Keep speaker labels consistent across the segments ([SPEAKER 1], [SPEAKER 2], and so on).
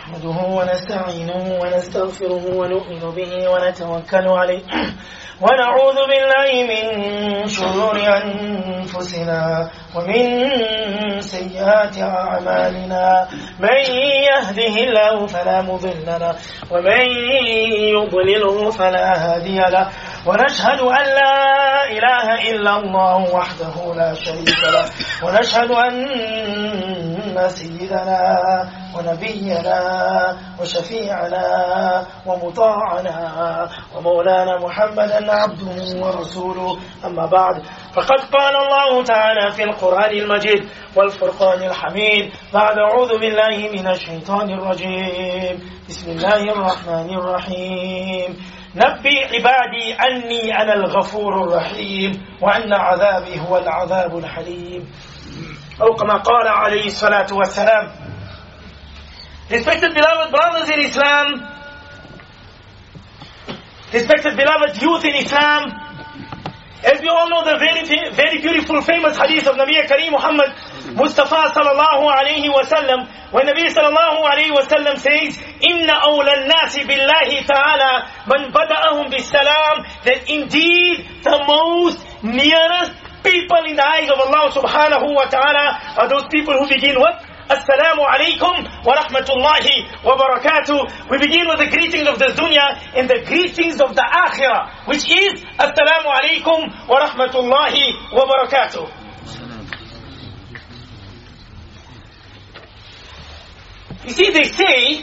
[SPEAKER 1] نحمده ونستعينه ونستغفره ونؤمن به ونتوكل عليه ونعوذ بالله من شرور أنفسنا ومن سيئات أعمالنا من يهده الله فلا مضل له ومن يضلله فلا هادي له ونشهد أن لا إله إلا الله وحده لا شريك له ونشهد أن سيدنا ونبينا وشفيعنا ومطاعنا ومولانا محمدا عبده ورسوله أما بعد فقد قال الله تعالى في القرآن المجيد والفرقان الحميد بعد أعوذ بالله من الشيطان الرجيم بسم الله الرحمن الرحيم نبي عبادي أني أنا الغفور الرحيم وأن عذابي هو العذاب الحليم أو كما قال عليه الصلاة والسلام. Respected beloved brothers in Islam, respected beloved youth in Islam, as we all know the very beautiful famous hadith of Nabi Kareem Muhammad Mustafa sallallahu alayhi wa sallam, when Nabi sallallahu alayhi wa sallam says, Inna awla nasi billahi ta'ala man bada'ahum bis salam, that indeed the most nearest people in the eyes of Allah subhanahu wa ta'ala are those people who begin what? Assalamu alaikum wa rahmatullahi wa barakatuh. We begin with the greetings of the dunya and the greetings of the akhirah, which is Assalamu alaikum wa rahmatullahi wa barakatuh. You see, they say,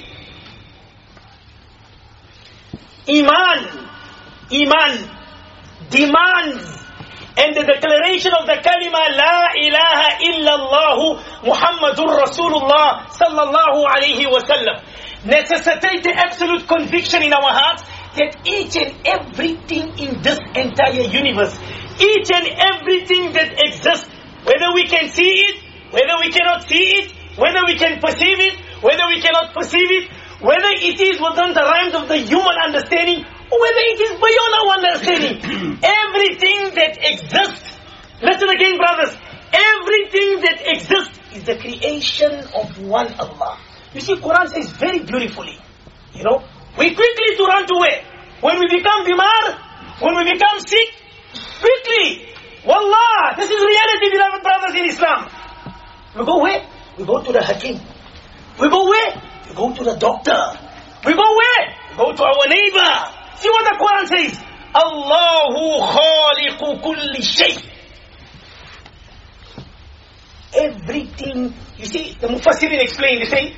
[SPEAKER 1] Iman demands, and the declaration of the kalima La ilaha illallah Muhammadur Rasulullah sallallahu alayhi wa sallam necessitate the absolute conviction in our hearts that each and everything in this entire universe, each and everything that exists, whether we can see it, whether we cannot see it, whether we can perceive it, whether we cannot perceive it, whether it is within the realms of the human understanding, whether it is beyond our understanding, everything that exists, listen again brothers, everything that exists is the creation of one Allah. You see, Quran says very beautifully, we quickly to run to where? When we become bimar, when we become sick, quickly. Wallah, this is reality, beloved brothers in Islam. We go where? We go to the Hakim. We go where? We go to the doctor. We go where? We go to our neighbor. See what the Quran says. Allahu khaliqu kulli shay. Everything. You see, the Mufassirin explain, they say,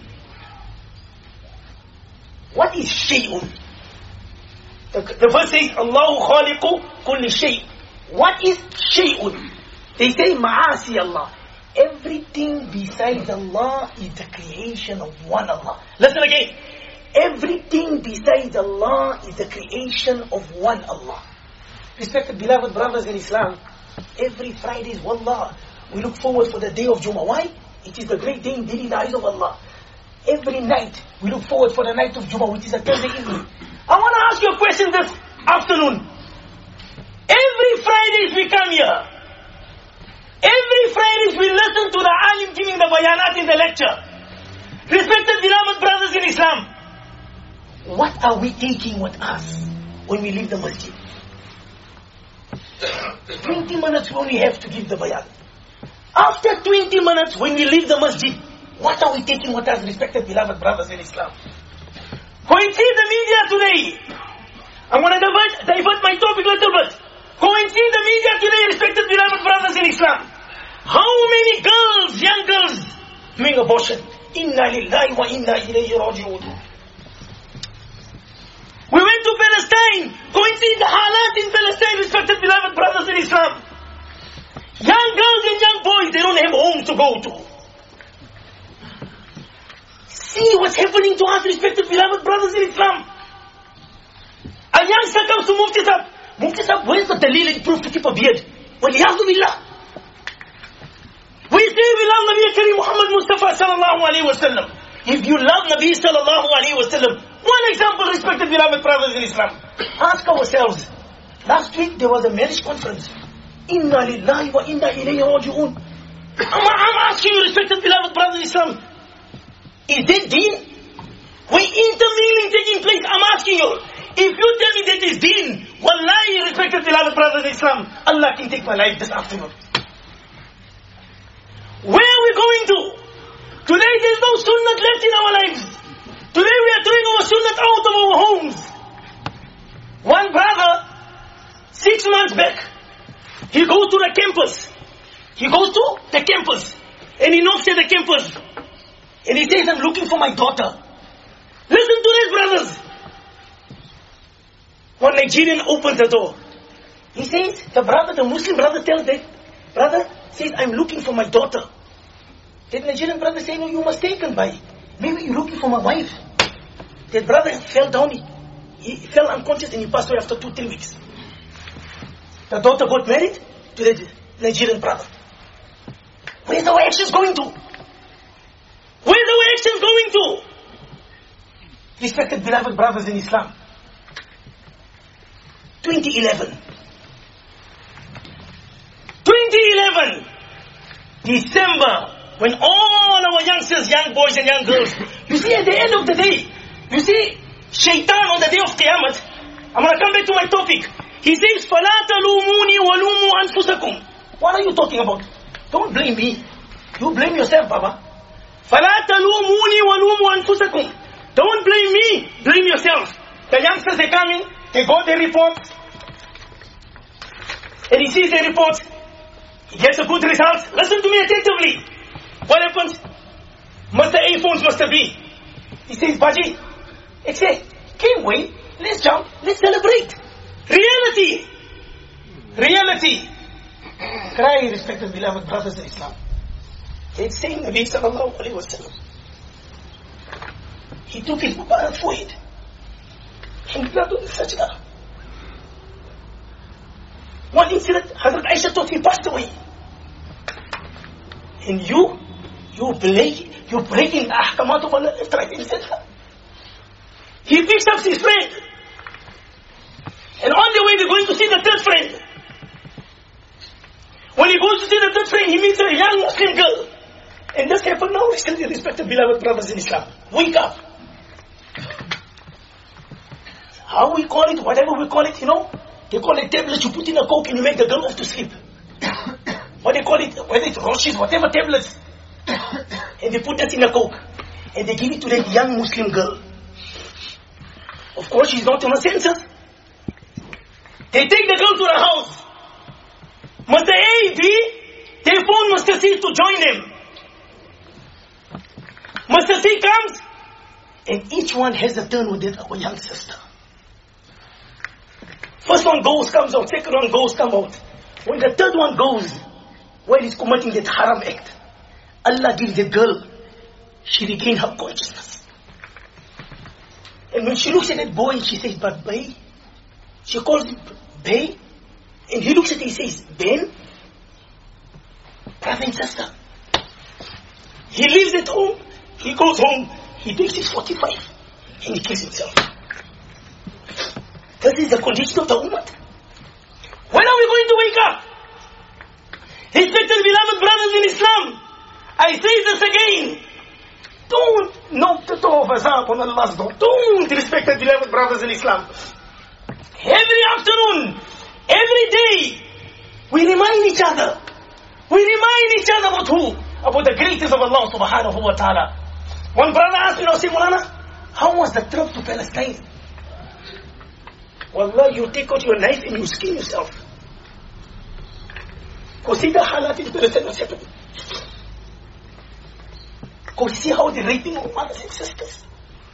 [SPEAKER 1] what is shay'un? The verse says, Allahu khaliqu kulli shay. What is shay'un? They say, ma'asi Allah. Everything besides Allah is the creation of one Allah. Listen again. Everything besides Allah is the creation of one Allah. Respected beloved brothers in Islam, every Friday, wallah, we look forward for the day of Jummah. Why? It is the great day indeed in the eyes of Allah. Every night, we look forward for the night of Jummah, which is a Thursday evening. I want to ask you a question this afternoon. Every Fridays we come here. Every Fridays we listen to the alim giving the bayanat in the lecture. Respected beloved brothers in Islam, what are we taking with us when we leave the masjid? 20 minutes we only have to give the bayan. After 20 minutes when we leave the masjid, what are we taking with us, respected beloved brothers in Islam? Go and see the media today. I'm going to divert my topic a little bit. Go and see the media today, respected beloved brothers in Islam. How many girls, young girls, doing abortion? Inna lillahi wa inna ilayhi raji'un. We went to Palestine. Go and see the halat in Palestine, respected beloved brothers in Islam. Young girls and young boys, they don't have homes to go to. See what's happening to us, respected beloved brothers in Islam. A youngster comes to Mufti Sahib. Mufti Sahib, where's the dalil and proof to keep a beard? Waliyahdu billah. We say we love Nabi Kareem Muhammad Mustafa sallallahu alayhi wa sallam. If you love Nabi sallallahu alayhi wa sallam, one example, respected beloved brothers in Islam. Ask ourselves, last week there was a marriage conference. Inna lillahi wa inna ilayhi raji'un. I'm asking you, respected beloved brothers in Islam, is that deen? When intermingling taking place, I'm asking you, if you tell me that is deen, wallahi, respected beloved brothers in Islam, Allah can take my life this afternoon. Where are we going to? Today there's no sunnah left in our lives. Today we are throwing our sunnah out of our homes. One brother, 6 months back, he goes to the campus. And he knocks at the campus. And he says, I'm looking for my daughter. Listen to this, brothers. One Nigerian opens the door. He says, the Muslim brother tells the brother, says, I'm looking for my daughter. The Nigerian brother says, no, you must taken by. Maybe you're looking for my wife. The brother fell down. He fell unconscious and he passed away after 2-3 weeks. The daughter got married to the Nigerian brother. Where's our actions going to? Where's our actions going to? Respected beloved brothers in Islam. 2011, December, when all our youngsters, young boys and young girls, you see at the end of the day, you see Shaitan on the day of Qiyamah, I'm going to come back to my topic. He says, فَلَا تَلُومُونِي وَلُومُوا أَنفُسَكُمْ. What are you talking about? Don't blame me. You blame yourself, Baba. فَلَا تَلُومُونِي وَلُومُوا أَنفُسَكُمْ. Don't blame me, blame yourself. The youngsters, they come in, they got their reports, and he sees their reports, he gets a good result. Listen to me attentively. What happens? Mr. A phones Mr. B. He says, Baji, it's a can't wait, let's jump, let's celebrate. Reality. Cry, respected beloved brothers in Islam. It's saying Nabi sallallahu alayhi wa sallam. He took his Mubarak forehead and blood on the sajda. One incident, Hazrat Aisha thought he passed away. And you're breaking the ahkamat of Allah left, right, and center. He picks up his friend. And on the way they're going to see the third friend. When he goes to see the third friend, he meets a young Muslim girl. And this happened now recently, respected beloved brothers in Islam. Wake up. How we call it, whatever we call it, they call it tablets, you put in a coke and you make the girl off to sleep. What they call it, whether it's Roshis, whatever tablets. And they put that in a coke. And they give it to that young Muslim girl. Of course, she's not in her senses. They take the girl to the house. Mr. A, B, they phone Mr. C to join them. Mr. C comes, and each one has a turn with our young sister. First one goes, comes out. Second one goes, comes out. When the third one goes, while he's committing that haram act, Allah gives the girl, she regains her consciousness. And when she looks at that boy, she says, but Bay, she calls him Bay, and he looks at it, he says, Ben, brother and sister. He leaves at home, he goes home, he takes his 45, and he kills himself. This is the condition of the ummah. When are we going to wake up? Respected beloved brothers in Islam, I say this again. Don't knock the door of azab on Allah's door. Don't, respected beloved brothers in Islam. Every afternoon, every day, we remind each other. We remind each other about who? About the greatness of Allah subhanahu wa ta'ala. One brother asked me, say, Mulana, how was the trip to Palestine? Wallah, you take out your knife and you skin yourself. Go see the halat in Palestine what's happening. Go see how they're raping our mothers and sisters.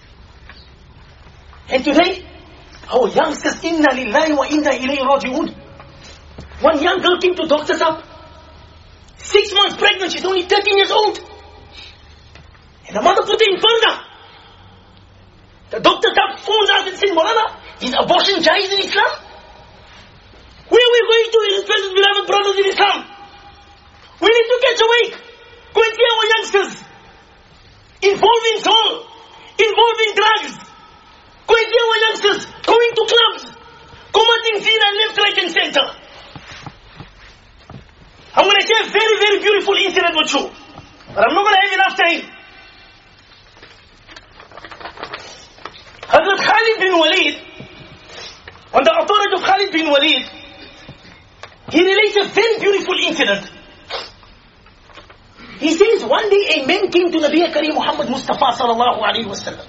[SPEAKER 1] And today, our youngsters, inna lillahi wa inna ilayhi raji'un. One young girl came to doctor's up. 6 months pregnant, she's only 13 years old. And the mother put her in further. The doctor phones us and says, Maulana, is abortion jaiz in Islam? Where are we going to, beloved brothers in Islam? We need to catch awake. Go and see our youngsters. Involved in soul. Involved in drugs. Go and see our youngsters. Going to clubs. Committing zina left, right and center. I'm going to share a very, very beautiful incident with you. But I'm not going to have enough time. bin Walid, he relates a very beautiful incident. He says, one day a man came to Nabi Kareem Muhammad Mustafa sallallahu alayhi wa sallam.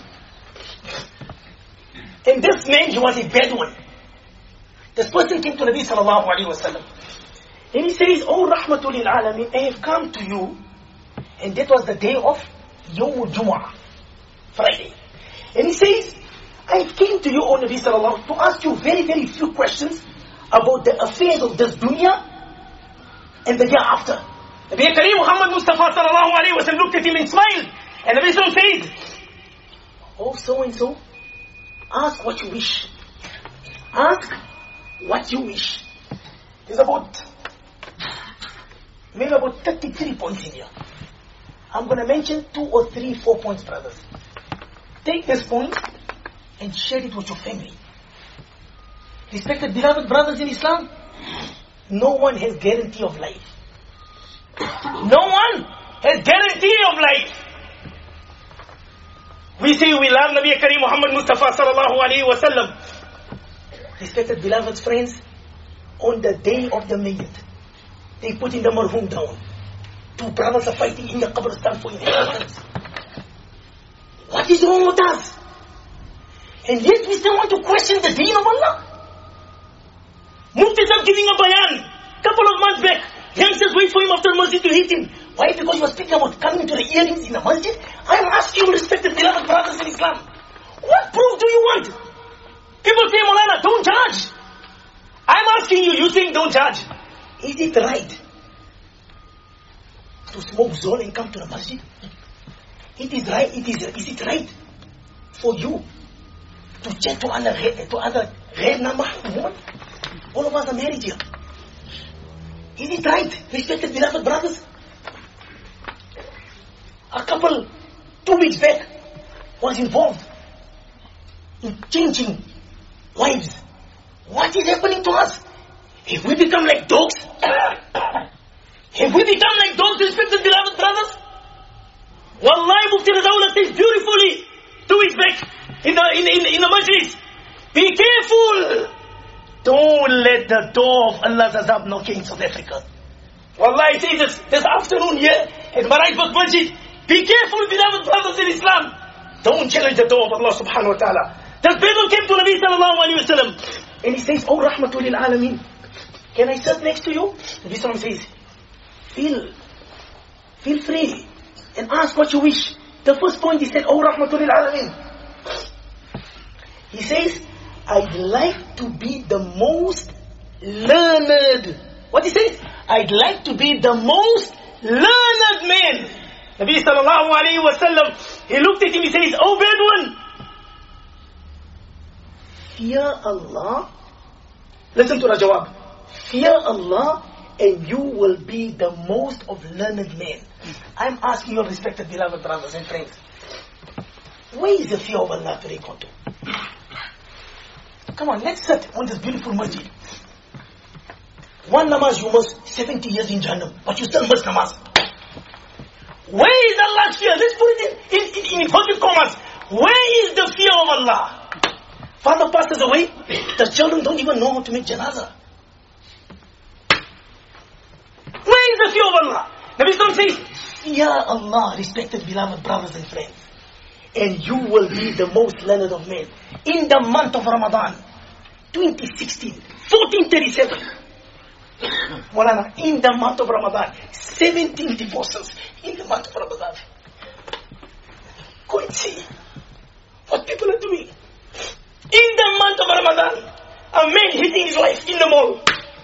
[SPEAKER 1] And this man, he was a Bedouin. This person came to Nabi sallallahu alayhi wa sallam. And he says, oh Rahmatul lil Alameen, I have come to you. And that was the day of Yawmul Jumu'ah, Friday. And he says, I came to you, O Nabi sallallahu to ask you very, very few questions about the affairs of this dunya and the hereafter. Nabi Kareem Muhammad Mustafa sallallahu alayhi wa sallam looked at him and smiled. And Nabi sallallahu said, oh so and so, ask what you wish. Ask what you wish. There's maybe about 33 points in here. I'm going to mention 2 or 3, 4 points, brothers. Take this point and share it with your family. Respected beloved brothers in Islam, no one has guarantee of life. No one has guarantee of life. We say we love Nabi Kareem Muhammad Mustafa sallallahu alayhi wa sallam. Respected beloved friends, on the day of the Mayyit, they put in the marhum down. 2 brothers are fighting in the qabristan for inheritance. What is wrong with us? And yet we still want to question the deen of Allah. Mufti Sahib giving a bayan couple of months back. Youngsters wait for him after the masjid to hit him. Why? Because he was speaking about coming to the earrings in the masjid. I am asking you, respected beloved brothers in Islam, what proof do you want? People say, Maulana, don't judge. I'm asking you, you think don't judge. Is it right to smoke zone and come to the masjid? It is right. Is it right for you to chat to other ghair mahram women? All of us are married here. Is it right, respected beloved brothers? A couple 2 weeks back was involved in changing wives. What is happening to us? Have we become like dogs? Have we become like dogs, respected beloved brothers? Wallahi, Mufti Rizawullah says beautifully 2 weeks back in the majlis. Be careful. Don't let the door of Allah's azab knock in South Africa. Wallahi, say this afternoon here at Maraijbak Masjid. Be careful, beloved brothers in Islam. Don't challenge the door of Allah subhanahu wa ta'ala. The Bedouin came to Nabi sallallahu alayhi wa sallam and he says, oh Rahmatul lil Alameen, can I sit next to you? Nabi sallallahu says, feel free and ask what you wish. The first point he said, oh Rahmatul lil Alameen. He says, I'd like to be the most learned. What he says? I'd like to be the most learned man. Nabi sallallahu alayhi wa sallam, he looked at him, he says, oh Bedouin, fear Allah. Listen to the jawab. Fear Allah and you will be the most of learned men. I'm asking your respected beloved brothers and friends, where is the fear of Allah to reckon to? Come on, let's sit on this beautiful masjid. One namaz you must 70 years in Jahannam, but you still must namaz. Where is Allah's fear? Let's put it in inverted commas. Where is the fear of Allah? Father passes away, the children don't even know how to make janazah. Where is the fear of Allah? Nabi Sallallahu says, fear Allah, respected beloved brothers and friends, and you will be the most learned of men. In the month of Ramadan, 2016, 1437, Maulana, in the month of Ramadan, 17 divorces in the month of Ramadan. Go and see what people are doing. In the month of Ramadan, a man hitting his wife in the mall.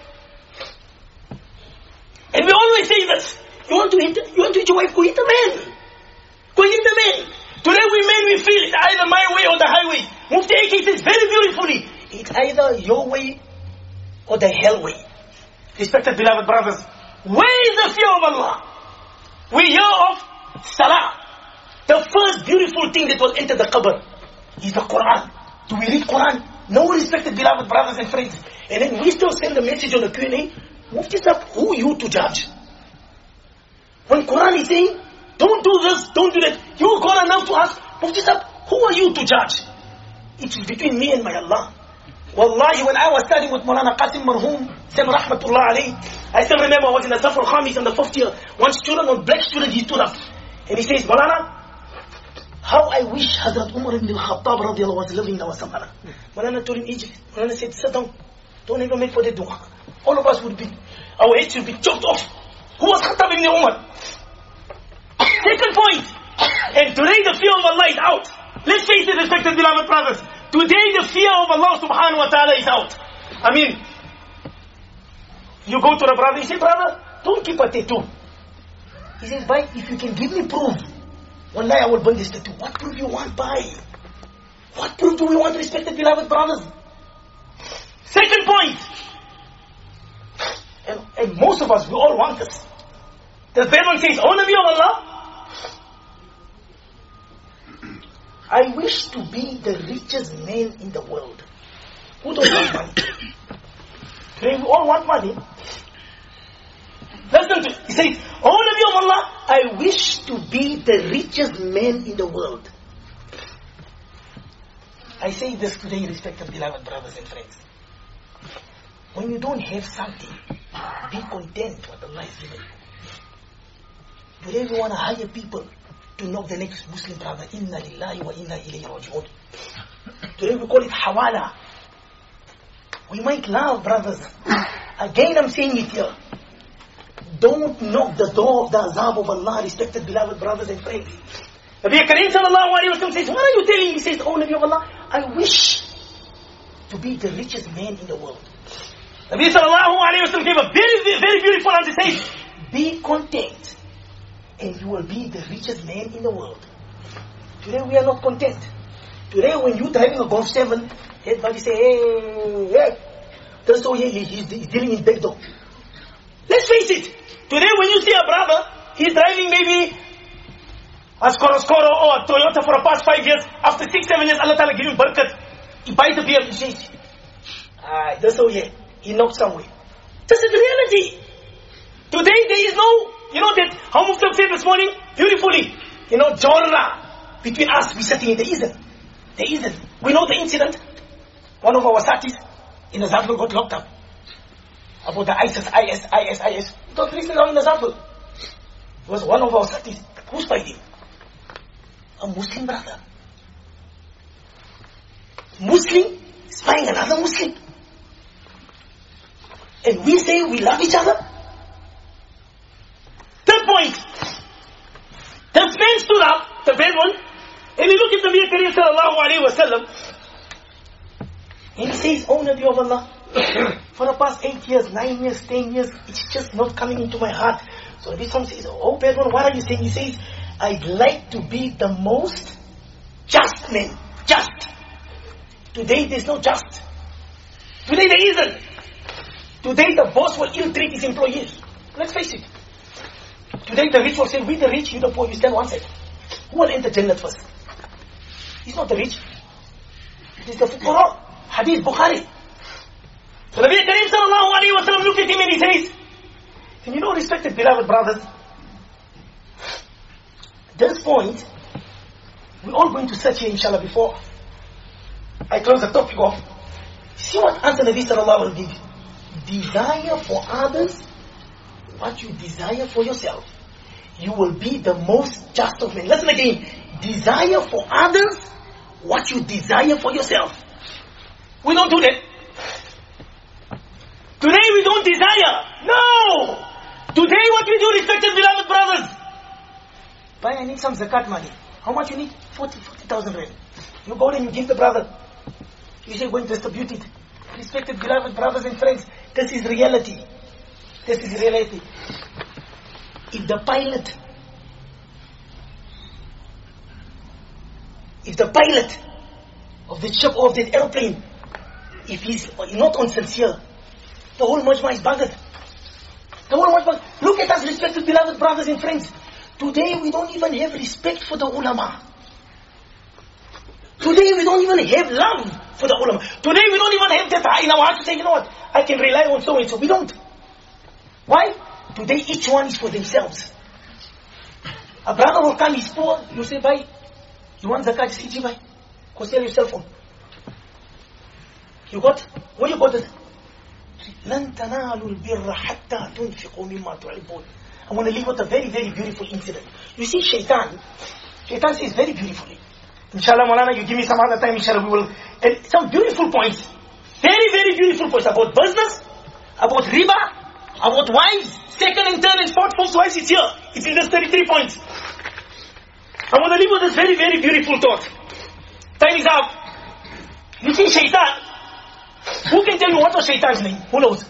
[SPEAKER 1] And we always say this. You want to hit your wife, go hit a man. Go hit the man. Today we men, we feel it's either my way or the highway. Mufti AK says very beautifully, it's either your way or the hell way. Respected beloved brothers, where is the fear of Allah? We hear of Salah. The first beautiful thing that will enter the qabr is the Quran. Do we read Quran? No, respected beloved brothers and friends. And then we still send a message on the Q&A. Mufti Sahib, who are you to judge? When Quran is saying, don't do this, don't do that, you go enough to ask, Mufti Sahib, who are you to judge? It is between me and my Allah. Wallahi, when I was studying with Maulana Qasim Marhoom, Sam Rahmatullah alayhi, I still remember I was in the Safar Khamis in the 5th year. One student, one black student, he stood up. And he says, Maulana, how I wish Hazrat Umar ibn al-Khattab radiallahu was living in our Samara. Maulana told him, Egypt. Maulana said, sit down. Don't even make for the dua. All of us would be, our heads would be chopped off. Who was Khattab ibn Umar? Second point. And today the fear of Allah is out. Let's face it, respected beloved brothers. Today the fear of Allah subhanahu wa ta'ala is out. I mean, you go to the brother, you say, brother, don't keep a tattoo. He says, bhai, if you can give me proof, wallahi I will burn this tattoo. What proof you want, bhai? What proof do we want, respected beloved brothers? Second point. And most of us, we all want this. The third one says, oh Nabi of Allah, I wish to be the richest man in the world. Who don't want money? Today we all want money. Listen to it. He says, oh Nabi of Allah, I wish to be the richest man in the world. I say this today, respected beloved brothers and friends. When you don't have something, be content with Allah has given you. Today we want to hire people to knock the next Muslim brother. Inna lillahi wa inna ilayhi raji'un. Today we call it hawala. We might laugh, brothers. Again I'm saying it here. Don't knock the door of the azab of Allah, respected beloved brothers and friends. Nabi Kareem sallallahu alayhi wa sallam says, what are you telling me? He says, oh Nabi of Allah, I wish to be the richest man in the world. Nabi sallallahu alayhi wa sallam gave a very, very beautiful answer. Says, be content and you will be the richest man in the world. Today we are not content. Today when you're driving a Golf 7, everybody say, hey. That's all he's dealing in back door. Let's face it. Today when you see a brother, he's driving maybe a Skoro or a Toyota for the past 5 years. After 6-7 years, Allah Ta'ala give him barakat. He buys the beer, he says, that's all he knocked somewhere. This is the reality. Today there is no, that how Muslim said this morning, beautifully, genre between us, we sitting in there isn't. We know the incident. One of our satis in Azafal got locked up. About the IS. Those reasons are in Azafal. It was one of our satis. Who's fighting? A Muslim brother. Muslim spying another Muslim. And we say we love each other. Third point. The man stood up, the bad one, and he looked at the Nabi Kareem sallallahu alayhi wa sallam, and he says, oh Nabi of Allah, for the past 8 years, 9 years, 10 years, it's just not coming into my heart. So Nabi Sallam says, oh bad one, what are you saying? He says, I'd like to be the most just man. Just. Today there's no just. Today there isn't. Today the boss will ill-treat his employees. Let's face it. Today the rich will say, we the rich, you the poor, you stand one side. Who will enter Jannat first? It's not the rich. It is the fuqara. Hadith Bukhari. So Nabi Kareem sallallahu alayhi wa sallam looked at him and he says, and respected beloved brothers, at this point, we're all going to search here inshallah before I close the topic off. See what answer Nabi sallallahu alayhi wa sallam gives. Desire for others what you desire for yourself. You will be the most just of men. Listen again. Desire for others what you desire for yourself. We don't do that. Today we don't desire. No! Today what we do, respected beloved brothers. Bhai, I need some zakat money. How much you need? 40,000 rand. You go and you give the brother. You say, go and distribute it. Respected beloved brothers and friends, this is reality. This is reality. If the pilot of the ship or of the airplane, if he's not on sincere, the whole majma is buggered. Look at us, respected beloved brothers and friends. Today we don't even have respect for the ulama. Today we don't even have love for the ulama. Today we don't even have that in our heart to say, what, I can rely on so and so. We don't. Why? Today each one is for themselves. A brother will come, he's poor. You say, bhai, you want zakat? Just bhai. Go sell your cell phone. You got, what you got is, لَن تَنَالُوا الْبِرَّ حَتَّى تُنْفِقُوا مِمَّا تُحِبُّونَ. I want to leave with a very, very beautiful incident. You see, Shaitan says very beautifully. Inshallah, Maulana, you give me some other time, inshallah, we will, and some beautiful points. Very, very beautiful points about business, about riba, about wives, second and third and fourth, fourth wives, it's here. It's in this 33 points. I want to leave with this very, very beautiful thought. Time is up. You see Shaitan. Who can tell me what was Shaitan's name? Who knows?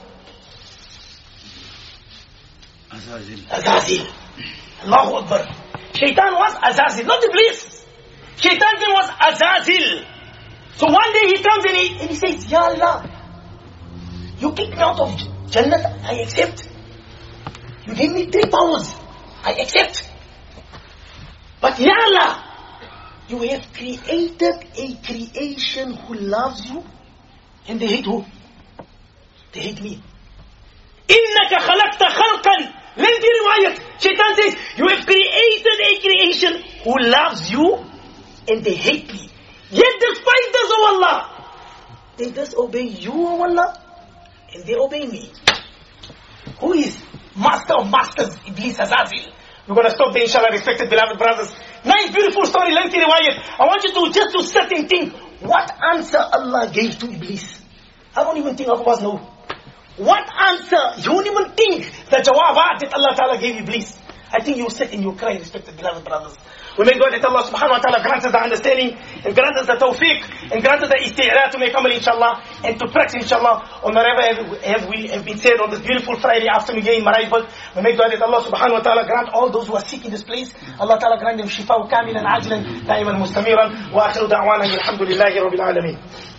[SPEAKER 1] Azazil. Allahu Akbar. Shaitan was Azazil, not Iblis. Shaitan's name was Azazil. So one day he comes and he says, Ya Allah, you kicked me out of Jannat, I accept. You gave me 3 powers, I accept. But Ya Allah, you have created a creation who loves you, and they hate who? They hate me. إِنَّكَ خَلَقْتَ خَلْقًا. Lengthy riwayat. Shaitan says, you have created a creation who loves you, and they hate me. Yet despite this, O Allah, they disobey you, O Allah, and they obey me. Who is master of masters? Iblis Azazil. We're going to stop there, inshallah, respected beloved brothers. Nice, beautiful story, lengthy riwayat. I want you to just to sit and think, what answer Allah gave to Iblis? I don't even think of us know. What answer? You don't even think the jawab that Allah Ta'ala gave Iblis. I think you sit and you cry, respected beloved brothers. We may God that Allah subhanahu wa ta'ala grant us the understanding and grant us the tawfiq and grant us the isti'ala to make amal inshallah and to practice inshallah on whatever we have been said on this beautiful Friday afternoon here in Maraibat. We may God that Allah subhanahu wa ta'ala grant all those who are sick in this place, Allah ta'ala grant them shifa kamilan ajilan da'iman mustamiran wa akhiru da'wana alhamdulillahi rabbil alameen.